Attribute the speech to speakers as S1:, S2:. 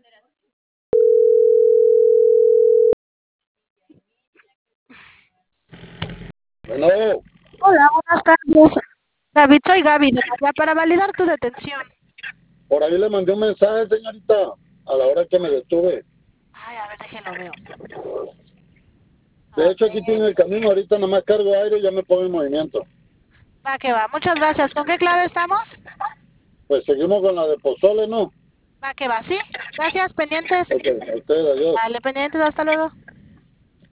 S1: Bueno,
S2: Hola, buenas tardes. David, soy Gaby, de allá para validar tu detención.
S1: por ahí le mandé un mensaje, señorita, a la hora que me detuve.
S2: Ay, a ver, déjenlo veo.
S1: De
S2: A
S1: hecho, aquí tiene
S2: ver.
S1: el camino, ahorita nada más cargo aire y ya me pongo en movimiento.
S2: Va que va. Muchas gracias. ¿Con qué clave estamos?
S1: Pues seguimos con la de pozole, ¿no?
S2: Va que va, sí. Gracias, pendientes.
S1: Ok, a usted, adiós.
S2: Dale, pendientes, hasta luego.